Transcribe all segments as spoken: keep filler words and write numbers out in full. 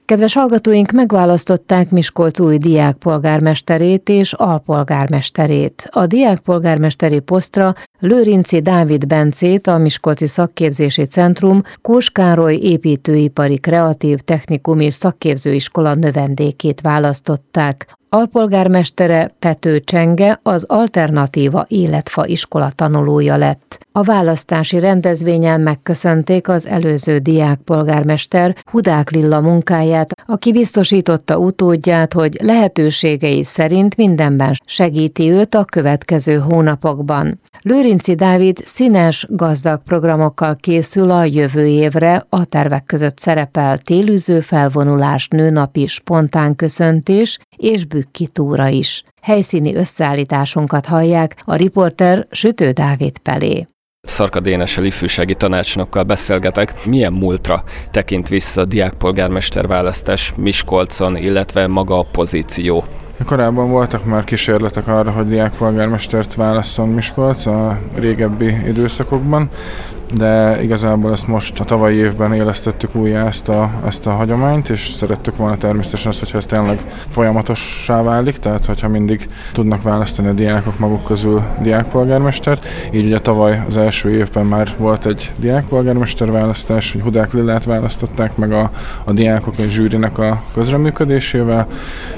Kedves hallgatóink, megválasztották Miskolc új diákpolgármesterét és alpolgármesterét. A diákpolgármesteri posztra Lőrinczi Dávid Bencét, a Miskolci Szakképzési Centrum Kós Károly építőipari kreatív technikum és szakképzőiskola növendékét választották. Alpolgármestere Pető Csenge az Alternatíva Életfa iskola tanulója lett. A választási rendezvényen megköszönték az előző diákpolgármester Hudák Lilla munkáját, aki biztosította utódját, hogy lehetőségei szerint mindenben segíti őt a következő hónapokban. Lőrinczi Dávid színes, gazdag programokkal készül a jövő évre, a tervek között szerepel télűző felvonulás, nőnapi, spontán köszöntés és bükkitúra is. Helyszíni összeállításunkat hallják, a riporter Sütő Dávid Pelé. Szarka Dénessel ifjúsági tanácsnokkal beszélgetek. Milyen múltra tekint vissza a diákpolgármester választás Miskolcon, illetve maga a pozíció? Korábban voltak már kísérletek arra, hogy diákpolgármestert válasszon Miskolc a régebbi időszakokban, de igazából ezt most a tavalyi évben élesztettük újjá ezt a, ezt a hagyományt, és szerettük volna természetesen azt, hogyha ez tényleg folyamatossá válik, tehát hogyha mindig tudnak választani a diákok maguk közül diákpolgármestert. Így ugye tavaly az első évben már volt egy diákpolgármester választás, hogy Hudák Lillát választották meg a, a diákok és zsűrinek a közreműködésével.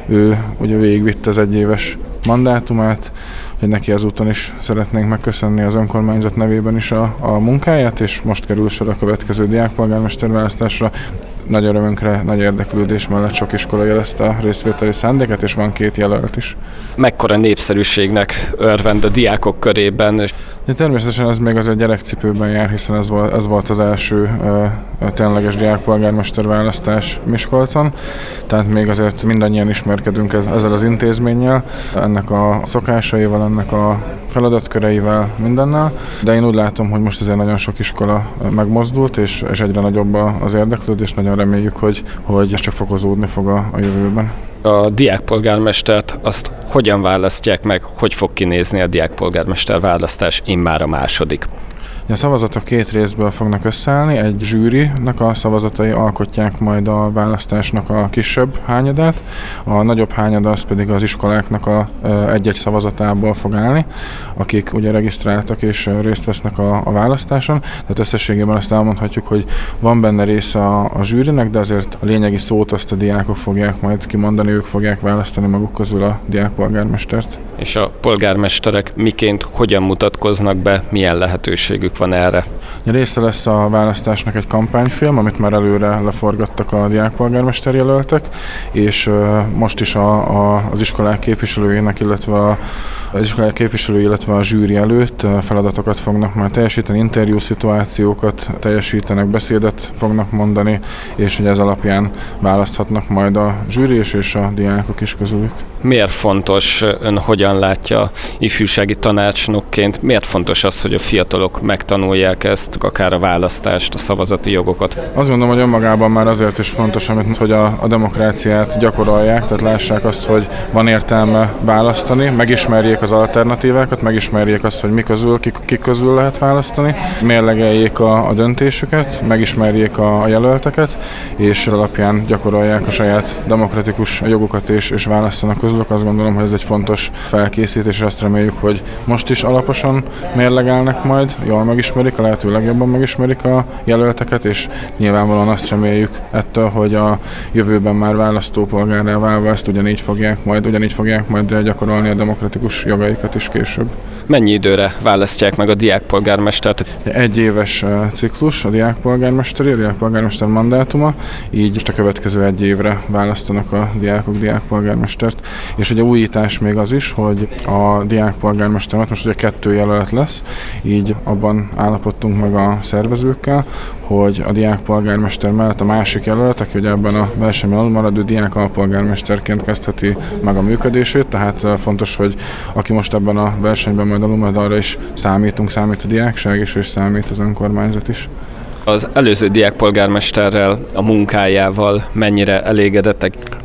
Ő ugye végigvitte az egyéves mandátumát, hogy neki ezúton is szeretnénk megköszönni az önkormányzat nevében is a, a munkáját, és most kerül sor a következő diákpolgármester választásra. Nagy örömünkre, nagy érdeklődés mellett sok iskola jelezte a részvételi szándékát, és van két jelölt is. Mekkora népszerűségnek örvend a diákok körében? De természetesen ez még azért gyerekcipőben jár, hiszen ez volt, ez volt az első uh, tényleges diákpolgármester választás Miskolcon, tehát még azért mindannyian ismerkedünk ez, ezzel az intézménnyel, ennek a szokásaival, ennek a feladatköreivel, mindennel, de én úgy látom, hogy most azért nagyon sok iskola megmozdult, és, és egyre nagyobb az érdeklődés, nagyon reméljük, hogy, hogy ez csak fokozódni fog a, a jövőben. A diákpolgármestert azt hogyan választják meg, hogy fog kinézni a diákpolgármester választás immár a második? A szavazatok két részből fognak összeállni, egy zsűrinek a szavazatai alkotják majd a választásnak a kisebb hányadát, a nagyobb hányada az pedig az iskoláknak a egy-egy szavazatából fog állni, akik ugye regisztráltak és részt vesznek a, a választáson, tehát összességében azt elmondhatjuk, hogy van benne része a, a zsűrinek, de azért a lényegi szót azt a diákok fogják majd kimondani, ők fogják választani maguk közül a diákpolgármestert. És a polgármesterek miként, hogyan mutatkoznak be, milyen lehetőségük van erre? A része lesz a választásnak egy kampányfilm, amit már előre leforgattak a diákpolgármester jelöltek, és most is a, a, az iskolák képviselőjének, illetve a Az iskolák képviselői, illetve a zsűri előtt feladatokat fognak már teljesíteni, interjú szituációkat teljesítenek, beszédet fognak mondani, és hogy ez alapján választhatnak majd a zsűri és a diákok is közülük. Miért fontos, ön hogyan látja ifjúsági tanácsnokként, miért fontos az, hogy a fiatalok megtanulják ezt, akár a választást, a szavazati jogokat? Azt gondolom, hogy önmagában már azért is fontos, amit, hogy a, a demokráciát gyakorolják, tehát lássák azt, hogy van értelme választani, megismerjék az alternatívákat, megismerjék azt, hogy mi közül, kik, kik közül lehet választani, mérlegeljék a, a döntésüket, megismerjék a, a jelölteket, és az alapján gyakorolják a saját demokratikus jogukat és, és választanak közülük. Azt gondolom, hogy ez egy fontos felkészítés, és azt reméljük, hogy most is alaposan mérlegelnek majd, jól megismerik, a lehető legjobban megismerik a jelölteket, és nyilvánvalóan azt reméljük ettől, hogy a jövőben már választópolgárrá válva ezt ugyanígy fogják majd, ugyanígy fogják majd gyakorolni a demokratikus jogaikat is később. Mennyi időre választják meg a diákpolgármestert? Egy éves ciklus a diákpolgármesteri, a diákpolgármester mandátuma, így most a következő egy évre választanak a diákok diákpolgármestert. És ugye újítás még az is, hogy a diákpolgármester, most ugye kettő jelölt lesz, így abban állapodtunk meg a szervezőkkel, hogy a diákpolgármester mellett a másik jelölt, aki ugye ebben a versenyben maradó diák alpolgármesterként kezdheti meg a működését, tehát fontos, hogy aki most ebben a versenyben majd alul, majd arra is számítunk, számít a diákság is, és számít az önkormányzat is. Az előző diákpolgármesterrel, a munkájával mennyire elégedettek?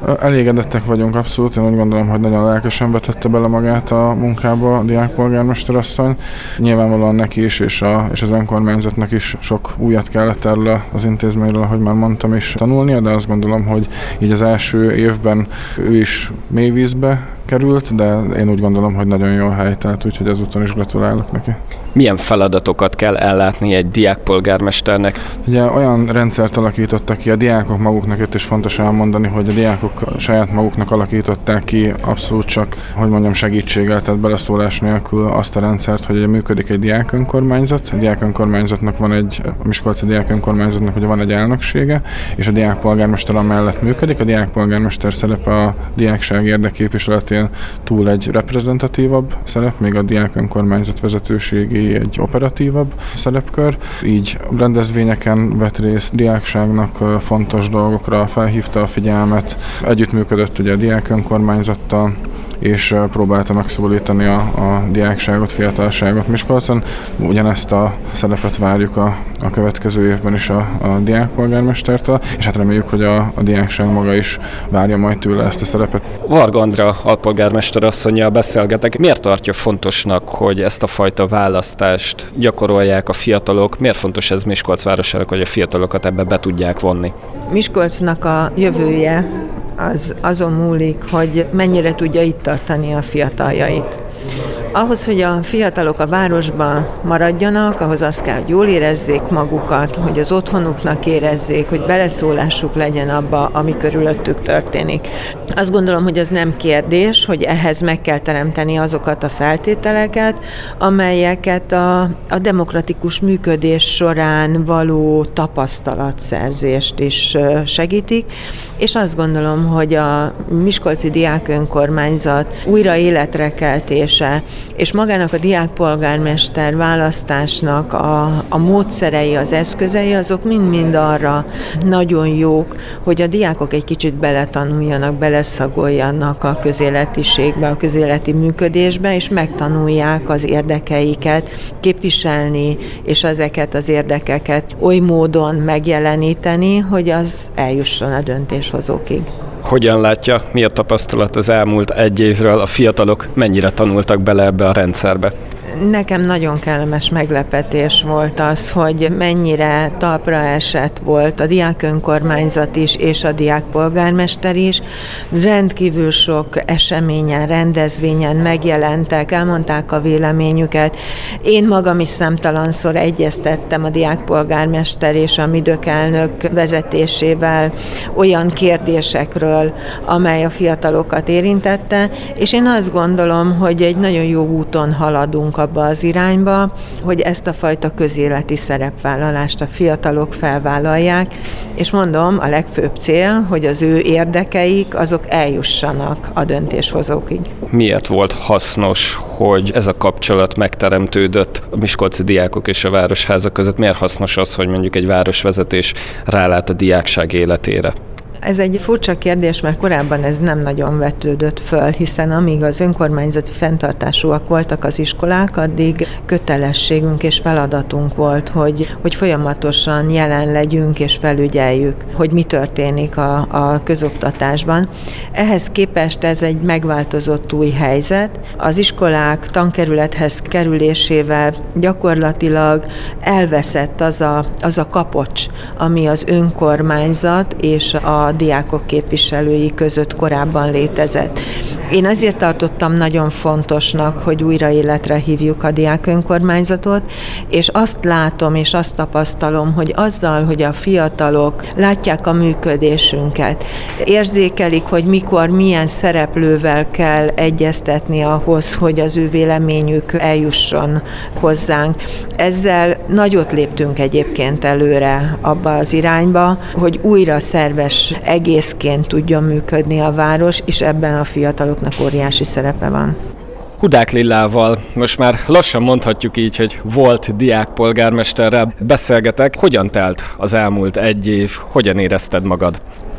Elégedettek vagyunk abszolút, én úgy gondolom, hogy nagyon lelkesen vetette bele magát a munkába a diákpolgármester asszony. Nyilvánvalóan neki is, és, a, és az önkormányzatnak is sok újat kellett erről az intézményről, ahogy már mondtam is, tanulnia, de azt gondolom, hogy így az első évben ő is mély vízbe került, de én úgy gondolom, hogy nagyon jól helytált, úgyhogy ezúton is gratulálok neki. Milyen feladatokat kell ellátni egy diákpolgármesternek? Ugye olyan rendszert alakítottak ki, a diákok maguknak, itt is fontos elmondani, hogy a diákok saját maguknak alakították ki abszolút csak, hogy mondjam, segítséggel, tehát beleszólás nélkül azt a rendszert, hogy ugye működik egy diákönkormányzat. A diákönkormányzatnak van egy, a Miskolci diákönkormányzatnak ugye van egy elnöksége, és a diákpolgármester amellett működik. A diákpolgármester szerepe a diákság érdekképviseletén túl egy reprezentatívabb szerep, még a diákönkormányzat vezetőségi egy operatívabb szerepkör. Így rendezvényeken vett részt, diákságnak fontos dolgokra felhívta a figyelmet, együttműködött ugye a diákönkormányzattal, és próbálta megszólítani a, a diákságot, fiatalságot Miskolcon. Ugyanezt a szerepet várjuk a, a következő évben is a, a diákpolgármestertől, és hát reméljük, hogy a, a diákság maga is várja majd tőle ezt a szerepet. Varga Andrea alpolgármester asszonnyal beszélgetek. Miért tartja fontosnak, hogy ezt a fajta választást gyakorolják a fiatalok? Miért fontos ez Miskolc városának, hogy a fiatalokat ebbe be tudják vonni? Miskolcnak a jövője az azon múlik, hogy mennyire tudja itt tartani a fiataljait. Ahhoz, hogy a fiatalok a városban maradjanak, ahhoz azt kell, hogy jól érezzék magukat, hogy az otthonuknak érezzék, hogy beleszólásuk legyen abba, ami körülöttük történik. Azt gondolom, hogy ez nem kérdés, hogy ehhez meg kell teremteni azokat a feltételeket, amelyeket a, a demokratikus működés során való tapasztalatszerzést is segítik, és azt gondolom, hogy a Miskolci Diákönkormányzat újra életre keltése, és magának a diákpolgármester választásnak a, a módszerei, az eszközei, azok mind-mind arra nagyon jók, hogy a diákok egy kicsit beletanuljanak, beleszagoljanak a közéletiségbe, a közéleti működésbe, és megtanulják az érdekeiket képviselni, és ezeket az érdekeket oly módon megjeleníteni, hogy az eljusson a döntéshozókig. Hogyan látja, mi a tapasztalat az elmúlt egy évről, a fiatalok mennyire tanultak bele ebbe a rendszerbe? Nekem nagyon kellemes meglepetés volt az, hogy mennyire talpra esett volt a diákönkormányzat is, és a diákpolgármester is. Rendkívül sok eseményen, rendezvényen megjelentek, elmondták a véleményüket. Én magam is számtalanszor egyeztettem a diákpolgármester és a MIDÖK elnök vezetésével olyan kérdésekről, amely a fiatalokat érintette, és én azt gondolom, hogy egy nagyon jó úton haladunk abba az irányba, hogy ezt a fajta közéleti szerepvállalást a fiatalok felvállalják, és mondom, a legfőbb cél, hogy az ő érdekeik azok eljussanak a döntéshozókig. Miért volt hasznos, hogy ez a kapcsolat megteremtődött a miskolci diákok és a városháza között? Miért hasznos az, hogy mondjuk egy városvezetés rálát a diákság életére? Ez egy furcsa kérdés, mert korábban ez nem nagyon vetődött föl, hiszen amíg az önkormányzati fenntartásúak voltak az iskolák, addig kötelességünk és feladatunk volt, hogy, hogy folyamatosan jelen legyünk és felügyeljük, hogy mi történik a, a közoktatásban. Ehhez képest ez egy megváltozott új helyzet. Az iskolák tankerülethez kerülésével gyakorlatilag elveszett az a, az a kapocs, ami az önkormányzat és a diákok képviselői között korábban létezett. Én ezért tartottam nagyon fontosnak, hogy újra életre hívjuk a diákönkormányzatot, és azt látom és azt tapasztalom, hogy azzal, hogy a fiatalok látják a működésünket, érzékelik, hogy mikor milyen szereplővel kell egyeztetni ahhoz, hogy az ő véleményük eljusson hozzánk. Ezzel nagyot léptünk egyébként előre abba az irányba, hogy újra szerves egészként tudjon működni a város, és ebben a fiataloknak óriási szerepe van. Hudák Lillával most már lassan mondhatjuk így, hogy volt diákpolgármesterrel beszélgetek. Hogyan telt az elmúlt egy év? Hogyan érezted magad?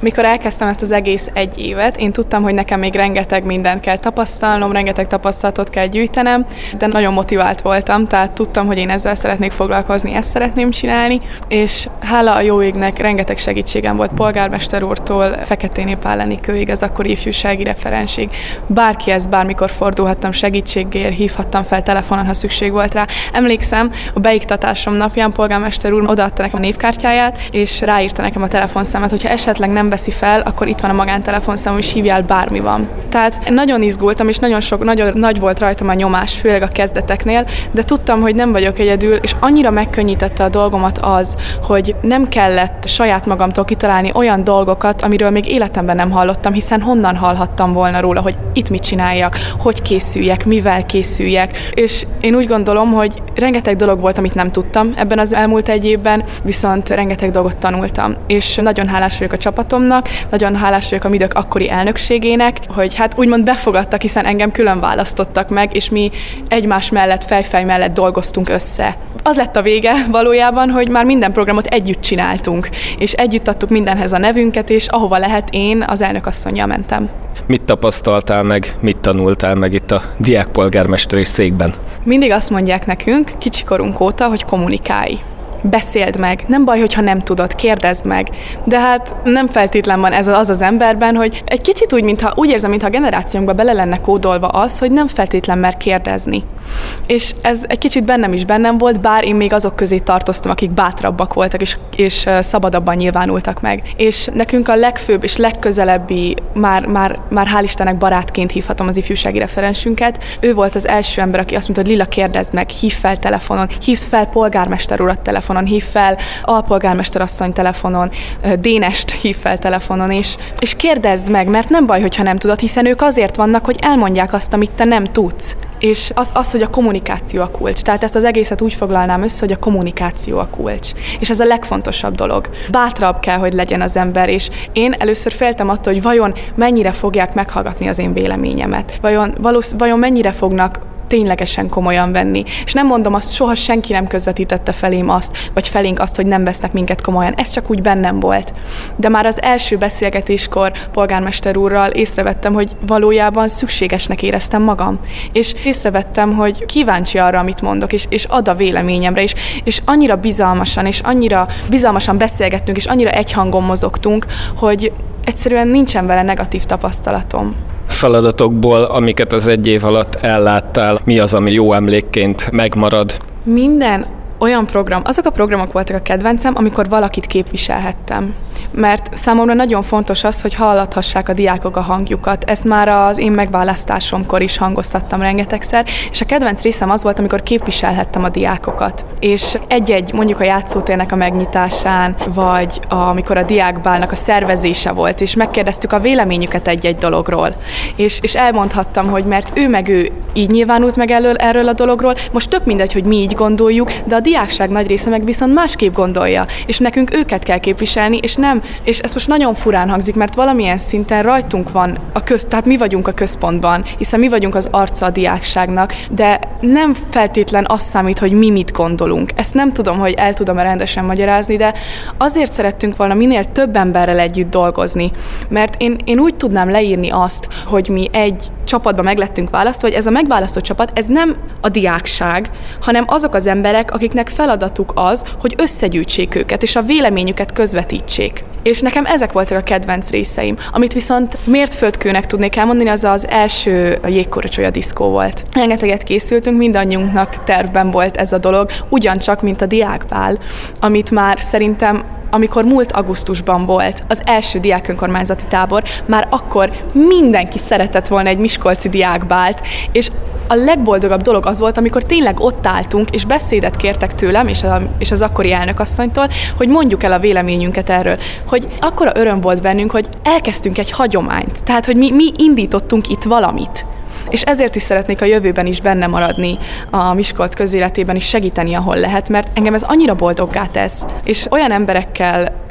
Mikor elkezdtem ezt az egész egy évet, én tudtam, hogy nekem még rengeteg mindent kell tapasztalnom, rengeteg tapasztalatot kell gyűjtenem, de nagyon motivált voltam, tehát tudtam, hogy én ezzel szeretnék foglalkozni, ezt szeretném csinálni, és hála a jó égnek rengeteg segítségem volt polgármester úrtól, Feketéné Pál Enikőig, az akkori ifjúsági referensig. Bárkihez bármikor fordulhattam segítségért, hívhattam fel telefonon, ha szükség volt rá. Emlékszem, a beiktatásom napján polgármester úr odaadta nekem a névkártyáját, és ráírta nekem a telefonszámát, hogyha esetleg nem veszi fel, akkor itt van a magántelefonszám, és hívjál, bármi van. Tehát nagyon izgultam, és nagyon sok, nagyon nagy volt rajtam a nyomás, főleg a kezdeteknél, de tudtam, hogy nem vagyok egyedül, és annyira megkönnyítette a dolgomat az, hogy nem kellett saját magamtól kitalálni olyan dolgokat, amiről még életemben nem hallottam, hiszen honnan hallhattam volna róla, hogy itt mit csináljak, hogy készüljek, mivel készüljek. És én úgy gondolom, hogy rengeteg dolog volt, amit nem tudtam ebben az elmúlt egy évben, viszont rengeteg dolgot tanultam. És nagyon hálás vagyok a csapatomnak, nagyon hálás vagyok a Midök akkori elnökségének, hogy hát úgymond befogadtak, hiszen engem külön választottak meg, és mi egymás mellett, fejfej mellett dolgoztunk össze. Az lett a vége valójában, hogy már minden programot együtt csináltunk, és együtt adtuk mindenhez a nevünket, és ahova lehet, én az elnökasszonnyal mentem. Mit tapasztaltál meg, mit tanultál meg itt a diákpolgármesteri székben? Mindig azt mondják nekünk, kicsikorunk óta, hogy kommunikálj. Beszéld meg. Nem baj, hogyha nem tudod, kérdezd meg. De hát nem feltétlen van ez az az emberben, hogy egy kicsit úgy, mintha, úgy érzem, mintha a generációnkba bele lenne kódolva az, hogy nem feltétlen mer kérdezni. És ez egy kicsit bennem is bennem volt, bár én még azok közé tartoztam, akik bátrabbak voltak, és, és szabadabban nyilvánultak meg. És nekünk a legfőbb és legközelebbi, már, már, már hál' Istennek barátként hívhatom az ifjúsági referensünket. Ő volt az első ember, aki azt mondta, hogy Lila, kérdezd meg, hívd fel telefonon, hívd fel polgármester urat telefonon, hívd fel alpolgármester asszony telefonon, Dénest hívd fel telefonon, és, és kérdezd meg, mert nem baj, hogyha nem tudod, hiszen ők azért vannak, hogy elmondják azt, amit te nem tudsz. És az, az, hogy a kommunikáció a kulcs. Tehát ezt az egészet úgy foglalnám össze, hogy a kommunikáció a kulcs. És ez a legfontosabb dolog. Bátrabb kell, hogy legyen az ember, és én először féltem attól, hogy vajon mennyire fogják meghallgatni az én véleményemet. Vajon, valósz, vajon mennyire fognak ténylegesen komolyan venni. És nem mondom azt, soha senki nem közvetítette felém azt, vagy felénk azt, hogy nem vesznek minket komolyan. Ez csak úgy bennem volt. De már az első beszélgetéskor polgármester úrral észrevettem, hogy valójában szükségesnek éreztem magam. És észrevettem, hogy kíváncsi arra, amit mondok, és, és ad a véleményemre is. És annyira bizalmasan, és annyira bizalmasan beszélgettünk, és annyira egy hangon mozogtunk, hogy egyszerűen nincsen vele negatív tapasztalatom. Feladatokból, amiket az egy év alatt elláttál, mi az, ami jó emlékként megmarad? Minden olyan program, azok a programok voltak a kedvencem, amikor valakit képviselhettem. Mert számomra nagyon fontos az, hogy hallathassák a diákok a hangjukat. Ezt már az én megválasztásomkor is hangoztattam rengetegszer, és a kedvenc részem az volt, amikor képviselhettem a diákokat. És egy-egy, mondjuk a játszótérnek a megnyitásán, vagy amikor a diákbálnak a szervezése volt, és megkérdeztük a véleményüket egy-egy dologról. És, és elmondhattam, hogy mert ő meg ő így nyilvánult meg elől, erről a dologról, most tök mindegy, hogy mi így gondoljuk, de a diákság nagy része meg viszont másképp gondolja, és nekünk őket kell képviselni, és nem, és ez most nagyon furán hangzik, mert valamilyen szinten rajtunk van a köz, tehát mi vagyunk a központban, hiszen mi vagyunk az arca a diákságnak, de nem feltétlen az számít, hogy mi mit gondolunk. Ezt nem tudom, hogy el tudom-e rendesen magyarázni, de azért szerettünk volna minél több emberrel együtt dolgozni, mert én, én úgy tudnám leírni azt, hogy mi egy csapatba meglettünk választva, hogy ez a megválasztott csapat, ez nem a diákság, hanem azok az emberek, akiknek feladatuk az, hogy összegyűjtsék őket, és a véleményüket közvetítsék. És nekem ezek voltak a kedvenc részeim. Amit viszont mértföldkőnek tudnék elmondani, az az első jégkorcsolya diszkó volt. Rengeteget készültünk, mindannyiunknak tervben volt ez a dolog, ugyancsak, mint a diákbál, amit már szerintem amikor múlt augusztusban volt az első diákönkormányzati tábor, már akkor mindenki szeretett volna egy miskolci diákbált, és a legboldogabb dolog az volt, amikor tényleg ott álltunk, és beszédet kértek tőlem, és, a, és az akkori elnökasszonytól, hogy mondjuk el a véleményünket erről. Hogy akkora öröm volt bennünk, hogy elkezdtünk egy hagyományt, tehát, hogy mi, mi indítottunk itt valamit. És ezért is szeretnék a jövőben is benne maradni a Miskolc közéletében is segíteni, ahol lehet, mert engem ez annyira boldoggá tesz. És olyan emberekkel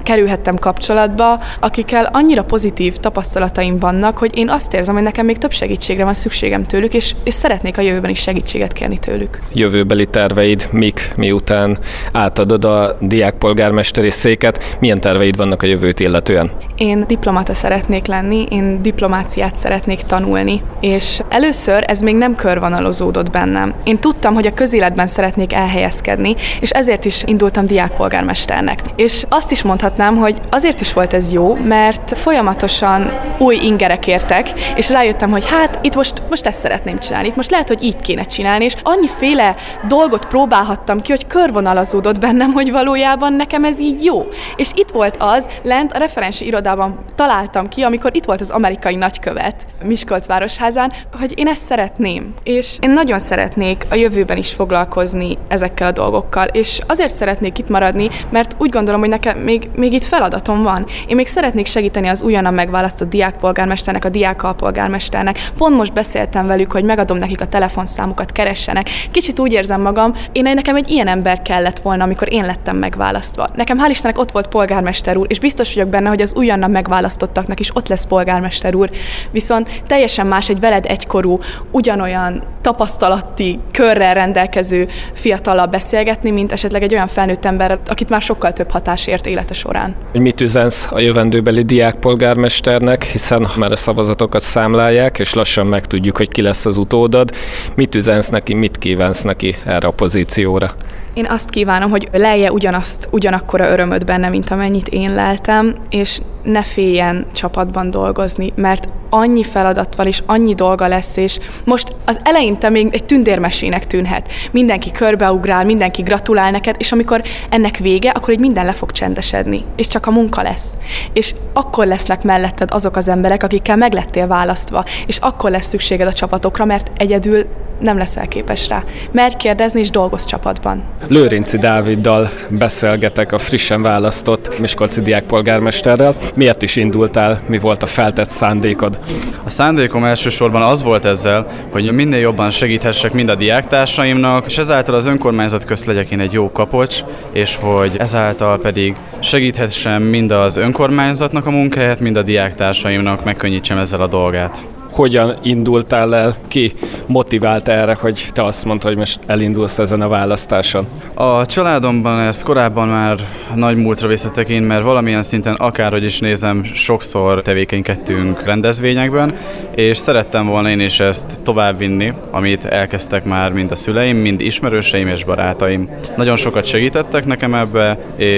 kerülhettem kapcsolatba, akikkel annyira pozitív tapasztalataim vannak, hogy én azt érzem, hogy nekem még több segítségre van szükségem tőlük, és, és szeretnék a jövőben is segítséget kérni tőlük. Jövőbeli terveid mik, miután átadod a diákpolgármesteri széket, milyen terveid vannak a jövőt illetően? Én diplomata szeretnék lenni, én diplomáciát szeretnék tanulni, és először ez még nem körvonalozódott bennem. Én tudtam, hogy a közéletben szeretnék elhelyezkedni, és ezért is indultam diákpolgármesternek. És azt is mondhatnám, hogy azért is volt ez jó, mert folyamatosan új ingerek értek, és rájöttem, hogy hát itt most, most ezt szeretném csinálni, itt most lehet, hogy így kéne csinálni, és annyiféle dolgot próbálhattam ki, hogy körvonalazódott bennem, hogy valójában nekem ez így jó. És itt volt az, lent a referensi irodában találtam ki, amikor itt volt az amerikai nagykövet Miskolc városházán, hogy én ezt szeretném. És én nagyon szeretnék a jövőben is foglalkozni ezekkel a dolgokkal, és azért szeretnék itt maradni, mert úgy gondolom, hogy nekem még, még itt feladatom van. Én még szeretnék segíteni az újonnan megválasztott diákpolgármesternek, a diákalpolgármesternek. Pont most beszéltem velük, hogy megadom nekik a telefonszámukat, keressenek. Kicsit úgy érzem magam, én nekem egy ilyen ember kellett volna, amikor én lettem megválasztva. Nekem hál' Istennek ott volt polgármester úr, és biztos vagyok benne, hogy az újonnan megválasztottaknak is ott lesz polgármester úr. Viszont teljesen más egy veled egykorú, ugyanolyan tapasztalati körrel rendelkező fiatallal beszélgetni, mint esetleg egy olyan felnőtt ember, akit már sokkal több hatás ért élete során. Mit üzensz a jövendőbeli diákpolgármesternek, hiszen már a szavazatokat számlálják, és lassan megtudjuk, hogy ki lesz az utódod. Mit üzensz neki, mit kívánsz neki erre a pozícióra? Én azt kívánom, hogy lelje ugyanazt, ugyanakkora örömöt benne, mint amennyit én leltem, és ne féljen csapatban dolgozni, mert annyi feladat van, és annyi dolga lesz, és most az eleinte még egy tündérmesének tűnhet. Mindenki körbeugrál, mindenki gratulál neked, és amikor ennek vége, akkor így minden le fog csendesedni, és csak a munka lesz. És akkor lesznek melletted azok az emberek, akikkel meg lettél választva, és akkor lesz szükséged a csapatokra, mert egyedül nem leszel képes rá. Merj kérdezni, és dolgozz csapatban. Lőrinczi Dáviddal beszélgetek, a frissen választott miskolci diákpolgármesterrel. Miért is indultál? Mi volt a feltett szándékod? A szándékom elsősorban az volt ezzel, hogy minél jobban segíthessek mind a diáktársaimnak, és ezáltal az önkormányzat közt legyek én egy jó kapocs, és hogy ezáltal pedig segíthessem mind az önkormányzatnak a munkáját, mind a diáktársaimnak, megkönnyítsem ezzel a dolgát. Hogyan indultál el? Ki motivált erre, hogy te azt mondtad, hogy most elindulsz ezen a választáson? A családomban ez korábban már nagy múltra visszatekint, mert valamilyen szinten akárhogy is nézem, sokszor tevékenykedtünk rendezvényekben, és szerettem volna én is ezt továbbvinni, amit elkezdtek már mind a szüleim, mind ismerőseim és barátaim. Nagyon sokat segítettek nekem ebbe,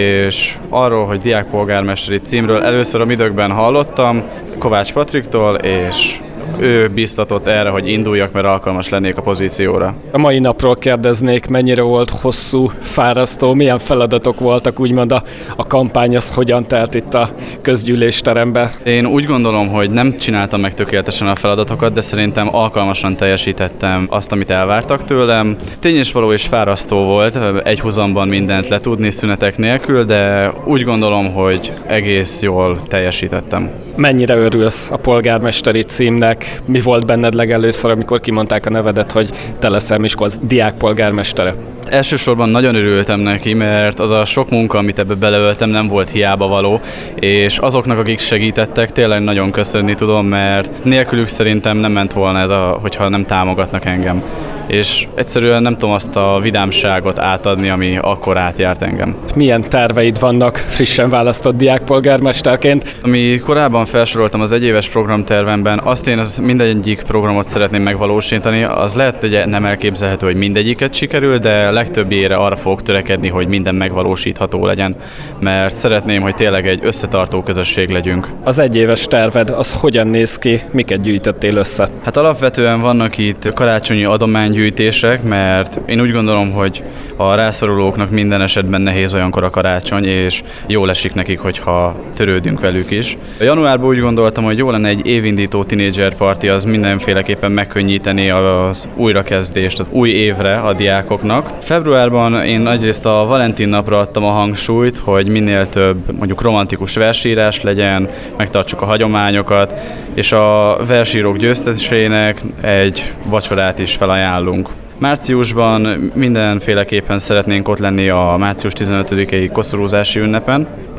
és arról, hogy diákpolgármesteri címről először a Midökben hallottam, Kovács Patriktól, és ő biztatott erre, hogy induljak, mert alkalmas lennék a pozícióra. A mai napról kérdeznék, mennyire volt hosszú, fárasztó, milyen feladatok voltak, úgymond a, a kampány, az hogyan telt itt a közgyűlésterembe? Én úgy gondolom, hogy nem csináltam meg tökéletesen a feladatokat, de szerintem alkalmasan teljesítettem azt, amit elvártak tőlem. Tény és való és fárasztó volt egy húzamban mindent letudni szünetek nélkül, de úgy gondolom, hogy egész jól teljesítettem. Mennyire örülsz a polgármesteri címnek? Mi volt benned legelőször, amikor kimondták a nevedet, hogy te leszel Miskolc diákpolgármestere? Elsősorban nagyon örültem neki, mert az a sok munka, amit ebbe beleöltem, nem volt hiába való, és azoknak, akik segítettek, tényleg nagyon köszönni tudom, mert nélkülük szerintem nem ment volna ez, a, hogyha nem támogatnak engem. És egyszerűen nem tudom azt a vidámságot átadni, ami akkor átjárt engem. Milyen terveid vannak frissen választott diákpolgármesterként? Ami korábban felsoroltam az egyéves programtervemben, azt én az mindegyik programot szeretném megvalósítani. Az lehet, hogy nem elképzelhető, hogy mindegyiket sikerül, de legtöbbére arra fogok törekedni, hogy minden megvalósítható legyen, mert szeretném, hogy tényleg egy összetartó közösség legyünk. Az egyéves terved, az hogyan néz ki? Miket gyűjtöttél össze? Hát alapvetően vannak itt karácsonyi adománygyűjtések, mert én úgy gondolom, hogy a rászorulóknak minden esetben nehéz olyankor a karácsony, és jól esik nekik, hogyha törődünk velük is. A januárban úgy gondoltam, hogy jó lenne egy évindító tínédzser parti, az mindenféleképpen megkönnyíteni az újrakezdést az új évre a diákoknak. Februárban én nagyrészt a Valentin napra adtam a hangsúlyt, hogy minél több mondjuk romantikus versírás legyen, megtartsuk a hagyományokat, és a versírók győztesének egy vacsorát is felajánlunk. Márciusban mindenféleképpen szeretnénk ott lenni a március tizenötödikei koszorúzási ünnepen,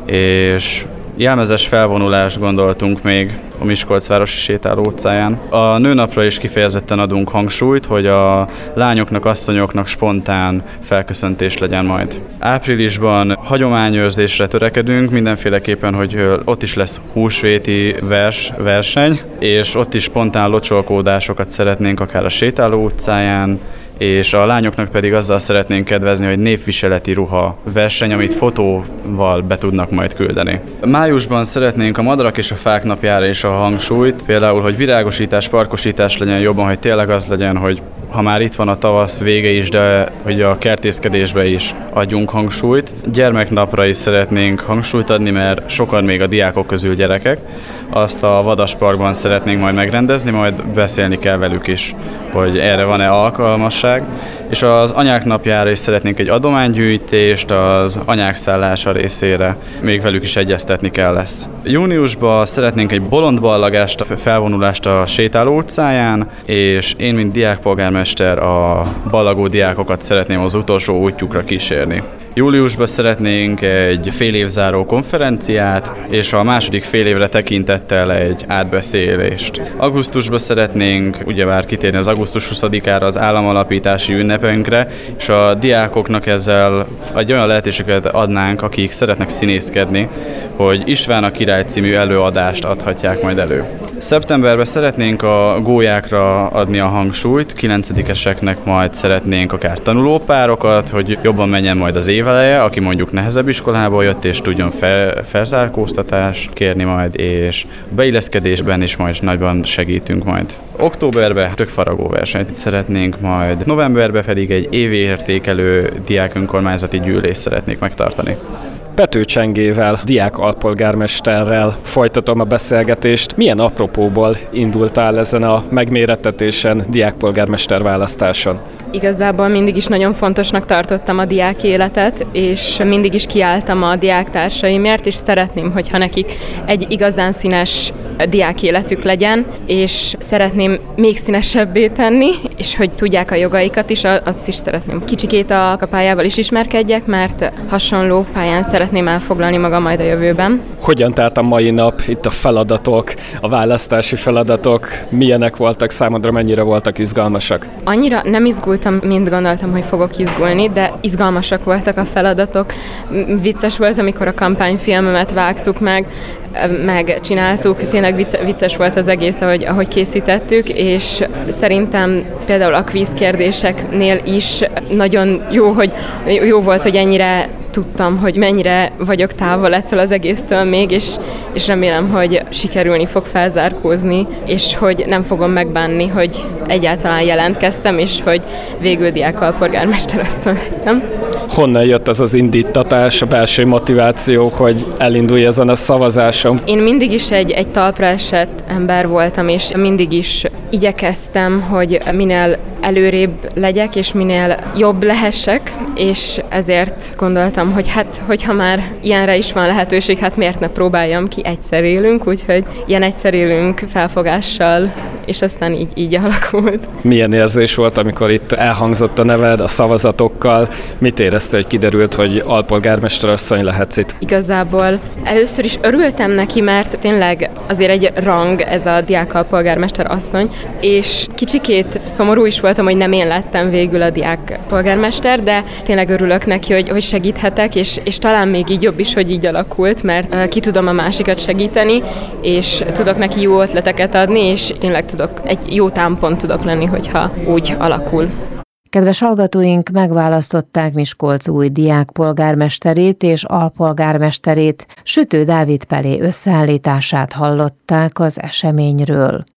és jelmezes felvonulást gondoltunk még a Miskolcvárosi sétáló utcáján. A nőnapra is kifejezetten adunk hangsúlyt, hogy a lányoknak, asszonyoknak spontán felköszöntés legyen majd. Áprilisban hagyományőrzésre törekedünk, mindenféleképpen, hogy ott is lesz húsvéti vers, verseny, és ott is spontán locsolkódásokat szeretnénk akár a sétáló utcáján, és a lányoknak pedig azzal szeretnénk kedvezni, hogy népviseleti ruha verseny, amit fotóval be tudnak majd küldeni. Májusban szeretnénk a madarak és a fák napjára is a hangsúlyt, például, hogy virágosítás, parkosítás legyen jobban, hogy tényleg az legyen, hogy ha már itt van a tavasz vége is, de hogy a kertészkedésbe is adjunk hangsúlyt. Gyermeknapra is szeretnénk hangsúlyt adni, mert sokan még a diákok közül gyerekek. Azt a Vadasparkban szeretnénk majd megrendezni, majd beszélni kell velük is, hogy erre van-e alkalmasság. És az anyák napjára is szeretnénk egy adománygyűjtést, az anyák szállása részére még velük is egyeztetni kell lesz. Júniusban szeretnénk egy bolondballagást, felvonulást a sétáló utcáján, és én, mint diákpolgármester, a ballagó diákokat szeretném az utolsó útjukra kísérni. Júliusban szeretnénk egy fél évzáró konferenciát, és a második fél évre tekintettel egy átbeszélést. Augusztusban szeretnénk ugyebár kitérni az augusztus huszadikára az államalapítási ünnepünkre, és a diákoknak ezzel egy olyan lehetőséget adnánk, akik szeretnek színészkedni, hogy István a király című előadást adhatják majd elő. Szeptemberben szeretnénk a gólyákra adni a hangsúlyt, kilencedikeseknek majd szeretnénk akár tanulópárokat, hogy jobban menjen majd az éveleje, aki mondjuk nehezebb iskolából jött, és tudjon fel, felzárkóztatást kérni majd, és a beilleszkedésben is majd nagyban segítünk majd. Októberben tökfaragó versenyt szeretnénk majd, novemberben pedig egy évértékelő diákönkormányzati gyűlést szeretnék megtartani. Pető Csengével, diák alpolgármesterrel folytatom a beszélgetést. Milyen apropóból indultál ezen a megmérettetésen, diákpolgármester választáson? Igazából mindig is nagyon fontosnak tartottam a diák életet, és mindig is kiálltam a diáktársaimért, és szeretném, hogyha nekik egy igazán színes diák életük legyen, és szeretném még színesebbé tenni, és hogy tudják a jogaikat is, azt is szeretném. Kicsikét a pályával is ismerkedjek, mert hasonló pályán szeretném elfoglalni magam majd a jövőben. Hogyan telt a mai nap, itt a feladatok, a választási feladatok, milyenek voltak számodra, mennyire voltak izgalmasak? Annyira nem izgultam, mint gondoltam, hogy fogok izgulni, de izgalmasak voltak a feladatok. Vicces volt, amikor a kampányfilmemet vágtuk meg, megcsináltuk, tényleg vicces volt az egész, ahogy, ahogy készítettük, és szerintem például a kvíz kérdéseknél is nagyon jó, hogy, jó volt, hogy ennyire tudtam, hogy mennyire vagyok távol ettől az egésztől még, és, és remélem, hogy sikerülni fog felzárkózni, és hogy nem fogom megbánni, hogy egyáltalán jelentkeztem, és hogy végül diákalpolgármester asszony lettem. Honnan jött az az indítatás, a belső motiváció, hogy elindulj ezen a szavazáson? Én mindig is egy, egy talpra esett ember voltam, és mindig is igyekeztem, hogy minél előrébb legyek, és minél jobb lehessek, és ezért gondoltam, hogy hát, hogyha már ilyenre is van lehetőség, hát miért ne próbáljam ki, egyszer élünk, úgyhogy ilyen egyszer élünk felfogással, és aztán így, így alakult. Milyen érzés volt, amikor itt elhangzott a neved a szavazatokkal? Mit érezte, hogy kiderült, hogy alpolgármester asszony lehetsz itt? Igazából először is örültem neki, mert tényleg azért egy rang ez a diákalpolgármester asszony, és kicsikét szomorú is voltam, hogy nem én lettem végül a diákpolgármester, de tényleg örülök neki, hogy, hogy segíthetek, és, és talán még így jobb is, hogy így alakult, mert uh, ki tudom a másikat segíteni, és tudok neki jó ötleteket adni, és tényleg tudok, egy jó támpont tudok lenni, hogyha úgy alakul. Kedves hallgatóink, megválasztották Miskolc új diákpolgármesterét és alpolgármesterét, Sütő Dávid Pelé összeállítását hallották az eseményről.